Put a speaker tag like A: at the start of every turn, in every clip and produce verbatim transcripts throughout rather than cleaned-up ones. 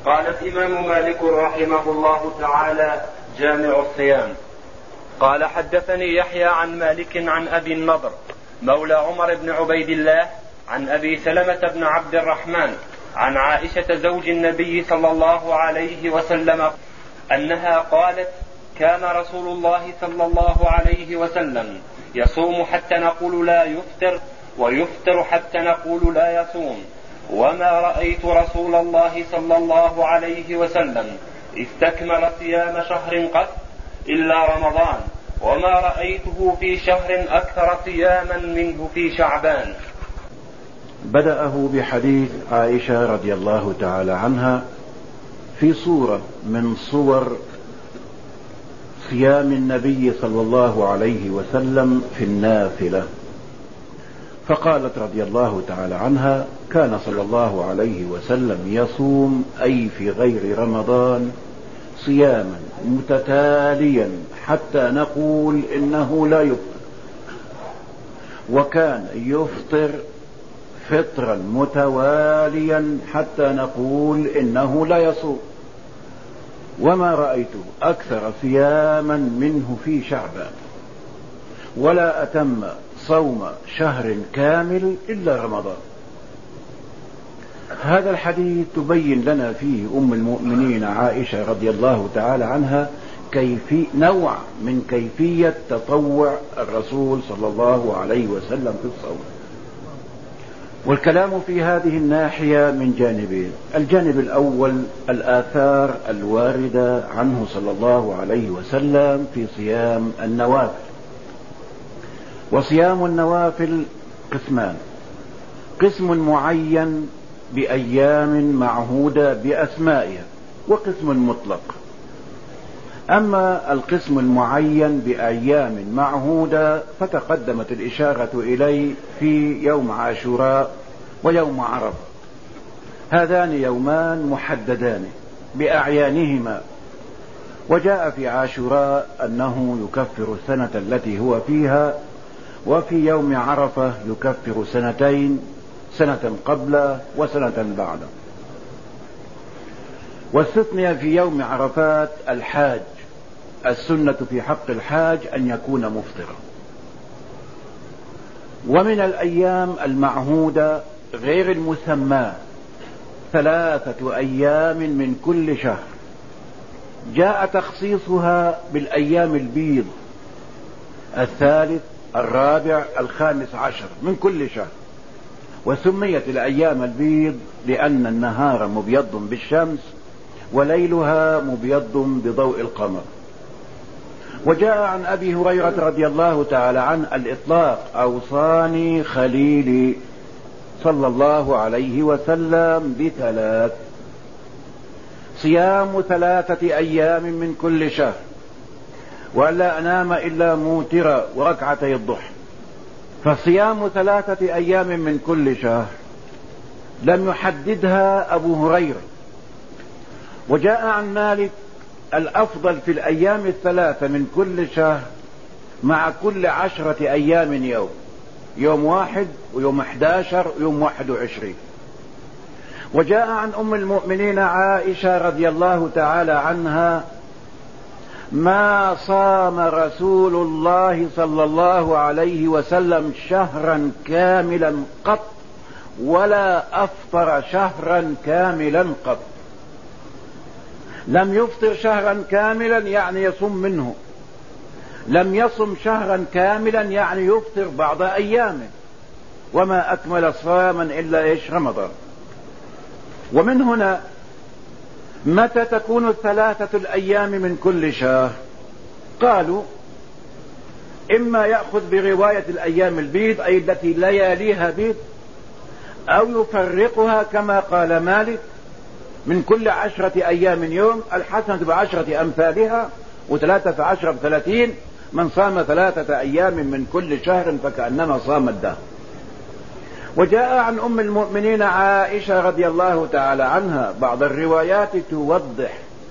A: قال الإمام مالك رحمه الله تعالى: جامع الصيام. قال: حدثني يحيى عن مالك عن أبي النضر مولى عمر بن عبيد الله عن أبي سلمة بن عبد الرحمن عن عائشة زوج النبي صلى الله عليه وسلم أنها قالت: كان رسول الله صلى الله عليه وسلم يصوم حتى نقول لا يفطر، ويفطر حتى نقول لا يصوم، وما رأيت رسول الله صلى الله عليه وسلم استكمل صيام شهر قط إلا رمضان، وما رأيته في شهر أكثر صياما منه في شعبان.
B: بدأه بحديث عائشة رضي الله تعالى عنها في صورة من صور صيام النبي صلى الله عليه وسلم في النافلة، فقالت رضي الله تعالى عنها: كان صلى الله عليه وسلم يصوم أي في غير رمضان صياما متتاليا حتى نقول إنه لا يفطر، وكان يفطر فطرا متواليا حتى نقول إنه لا يصوم، وما رأيته أكثر صياما منه في شعبان، ولا أتم صوم شهر كامل إلا رمضان. هذا الحديث تبين لنا فيه أم المؤمنين عائشة رضي الله تعالى عنها كيفي نوع من كيفية تطوع الرسول صلى الله عليه وسلم في الصوم. والكلام في هذه الناحية من جانبين: الجانب الأول الآثار الواردة عنه صلى الله عليه وسلم في صيام النوافل. وصيام النوافل قسمان: قسم معين بأيام معهودة بأسمائها، وقسم مطلق. أما القسم المعين بأيام معهودة فتقدمت الإشارة إليه في يوم عاشوراء ويوم عرفة، هذان يومان محددان بأعيانهما. وجاء في عاشوراء أنه يكفر السنة التي هو فيها، وفي يوم عرفة يكفر سنتين، سنة قبله وسنة بعده. واستثني في يوم عرفات الحاج، السنة في حق الحاج أن يكون مفطرا. ومن الأيام المعهودة غير المسمى ثلاثة أيام من كل شهر، جاء تخصيصها بالأيام البيض: الثالث، الرابع، الخامس عشر من كل شهر. وسميت الأيام البيض لأن النهار مبيض بالشمس وليلها مبيض بضوء القمر. وجاء عن أبي هريرة رضي الله تعالى عنه الإطلاق: أوصاني خليلي صلى الله عليه وسلم بثلاث: صيام ثلاثة أيام من كل شهر، وألا أنام إلا موترا، وركعتي الضحى. فصيام ثلاثة أيام من كل شهر لم يحددها أبو هريرة. وجاء عن مالك: الأفضل في الأيام الثلاثة من كل شهر مع كل عشرة أيام يوم، يوم واحد ويوم احداشر ويوم واحد وعشرين. وجاء عن أم المؤمنين عائشة رضي الله تعالى عنها: ما صام رسول الله صلى الله عليه وسلم شهرا كاملا قط، ولا أفطر شهرا كاملا قط. لم يفطر شهرا كاملا يعني يصوم منه، لم يصم شهرا كاملا يعني يفطر بعض أيامه، وما أكمل صياما إلا إيش؟ رمضان. ومن هنا متى تكون الثلاثة الأيام من كل شهر؟ قالوا: إما يأخذ برواية الأيام البيض أي التي لياليها بيض، أو يفرقها كما قال مالك: من كل عشرة أيام يوم، الحسنة بعشرة أمثالها، وثلاثة عشر بثلاثين، من صام ثلاثة أيام من كل شهر فكأنما صام الدهر. وجاء عن أم المؤمنين عائشة رضي الله تعالى عنها بعض الروايات توضح: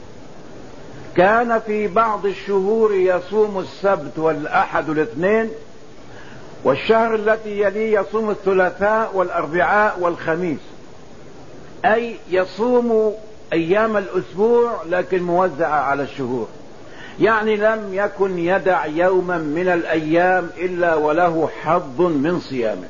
B: كان في بعض الشهور يصوم السبت والأحد والاثنين، والشهر التي يليه يصوم الثلاثاء والأربعاء والخميس، أي يصوم أيام الأسبوع لكن موزعة على الشهور، يعني لم يكن يدع يوما من الأيام إلا وله حظ من صيامه.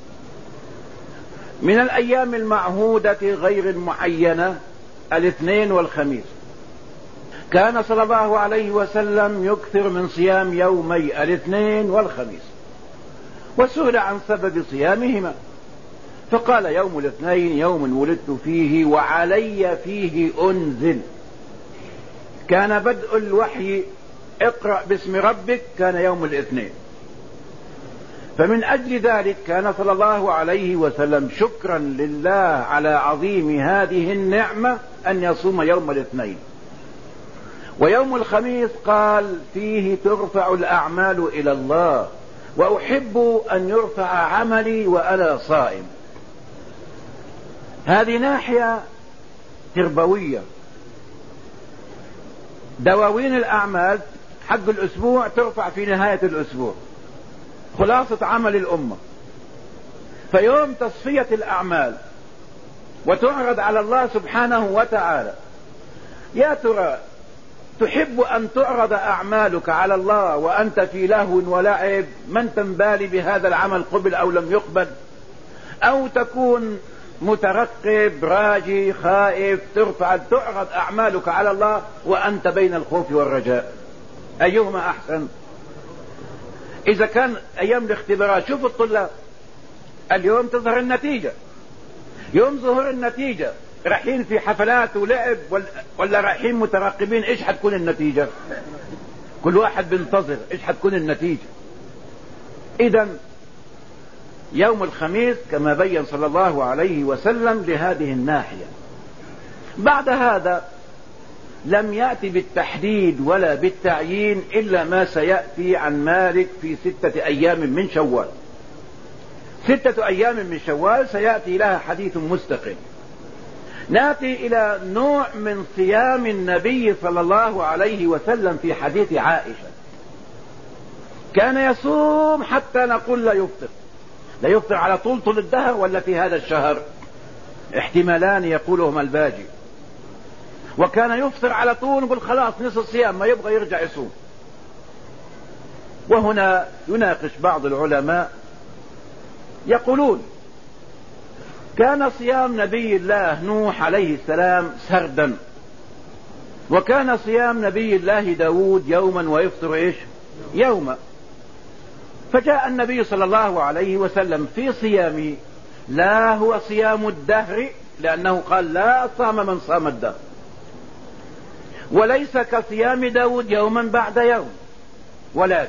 B: من الأيام المعهودة غير المعينة الاثنين والخميس، كان صلى الله عليه وسلم يكثر من صيام يومي الاثنين والخميس، وسئل عن سبب صيامهما فقال: يوم الاثنين يوم ولدت فيه وعلي فيه أنزل. كان بدء الوحي اقرأ باسم ربك كان يوم الاثنين، فمن أجل ذلك كان صلى الله عليه وسلم شكرا لله على عظيم هذه النعمة أن يصوم يوم الاثنين. ويوم الخميس قال: فيه ترفع الأعمال إلى الله وأحب أن يرفع عملي وأنا صائم. هذه ناحية تربوية. دواوين الأعمال حق الأسبوع ترفع في نهاية الأسبوع، خلاصة عمل الأمة. فيوم تصفية الأعمال وتعرض على الله سبحانه وتعالى، يا ترى تحب أن تعرض أعمالك على الله وأنت في لهو ولعب من تنبالي بهذا العمل قبل أو لم يقبل، أو تكون مترقب راجي خائف ترفع تعرض أعمالك على الله وأنت بين الخوف والرجاء؟ أيهما أحسن؟ إذا كان أيام الاختبارات، شوف الطلاب اليوم تظهر النتيجة، يوم ظهور النتيجة رايحين في حفلات ولعب ولا رايحين مترقبين؟ ايش حتكون النتيجة؟ كل واحد بينتظر ايش حتكون النتيجة. إذا يوم الخميس كما بين صلى الله عليه وسلم لهذه الناحية. بعد هذا لم يأتي بالتحديد ولا بالتعيين إلا ما سيأتي عن مالك في ستة أيام من شوال. ستة أيام من شوال سيأتي لها حديث مستقل. نأتي إلى نوع من صيام النبي صلى الله عليه وسلم في حديث عائشة. كان يصوم حتى نقول لا يفطر. لا يفطر على طول طول الدهر ولا في هذا الشهر؟ احتمالان يقولهما الباجي. وكان يفطر على طول نقول خلاص نصف الصيام ما يبغى يرجع يصوم. وهنا يناقش بعض العلماء يقولون: كان صيام نبي الله نوح عليه السلام سردا، وكان صيام نبي الله داود يوما ويفطر ايش؟ يوما. فجاء النبي صلى الله عليه وسلم في صيامه لا هو صيام الدهر، لأنه قال: لا صام من صام الدهر، وليس كصيام داود يوما بعد يوم، ولكن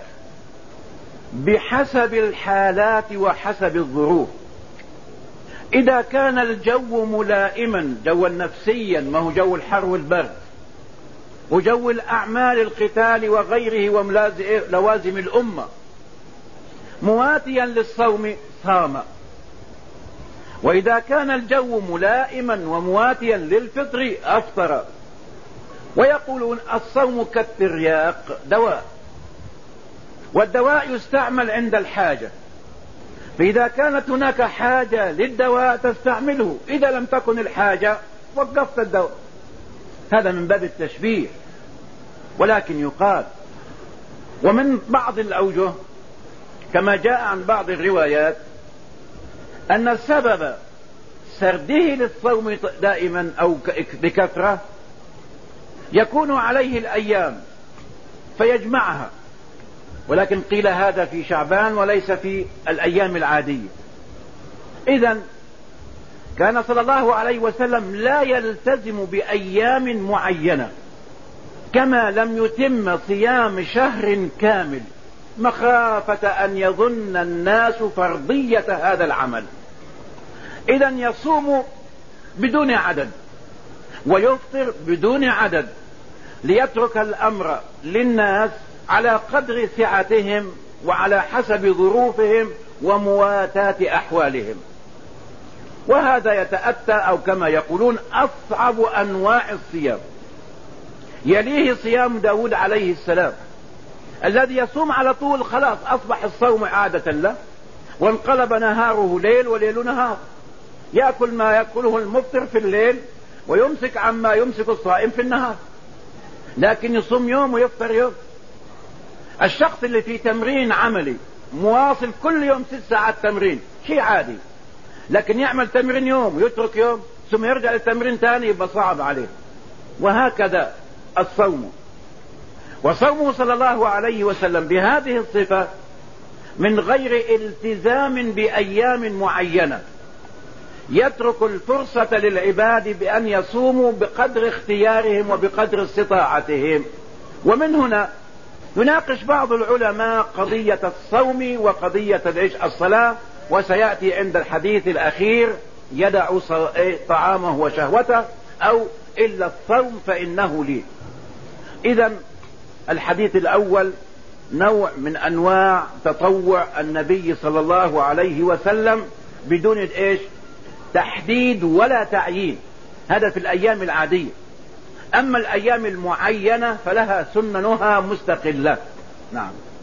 B: بحسب الحالات وحسب الظروف. إذا كان الجو ملائما جوا نفسيا، ما هو جو الحر والبرد وجو الأعمال القتال وغيره ولوازم الأمة، مواتيا للصوم صام. وإذا كان الجو ملائما ومواتيا للفطر أفطر. ويقولون الصوم كالترياق دواء، والدواء يستعمل عند الحاجة، فإذا كانت هناك حاجة للدواء تستعمله، إذا لم تكن الحاجة وقفت الدواء. هذا من باب التشبيه. ولكن يقال ومن بعض الأوجه كما جاء عن بعض الروايات أن سبب سرده للصوم دائما أو بكثرة يكون عليه الأيام فيجمعها، ولكن قيل هذا في شعبان وليس في الأيام العادية. إذن كان صلى الله عليه وسلم لا يلتزم بأيام معينة، كما لم يتم صيام شهر كامل مخافة أن يظن الناس فرضية هذا العمل. إذن يصوم بدون عدد ويفطر بدون عدد، ليترك الأمر للناس على قدر سعتهم وعلى حسب ظروفهم ومواتاة أحوالهم. وهذا يتأتى أو كما يقولون أصعب أنواع الصيام. يليه صيام داود عليه السلام الذي يصوم على طول، خلاص أصبح الصوم عادة له وانقلب نهاره ليل وليل نهار، يأكل ما يأكله المفطر في الليل ويمسك عما يمسك الصائم في النهار، لكن يصوم يوم ويفطر يوم. الشخص اللي في تمرين عملي مواصل كل يوم ست ساعات تمرين شيء عادي، لكن يعمل تمرين يوم ويترك يوم ثم يرجع للتمرين تاني يبقى صعب عليه. وهكذا الصوم، وصومه صلى الله عليه وسلم بهذه الصفة من غير التزام بأيام معينة، يترك الفرصة للعباد بأن يصوموا بقدر اختيارهم وبقدر استطاعتهم. ومن هنا يناقش بعض العلماء قضية الصوم وقضية الصلاة، وسيأتي عند الحديث الأخير يدع طعامه وشهوته أو إلا الصوم فإنه لي. إذن الحديث الأول نوع من أنواع تطوع النبي صلى الله عليه وسلم بدون إيش تحديد ولا تعيين، هذا في الأيام العادية. أما الأيام المعينة فلها سننها مستقلة. نعم.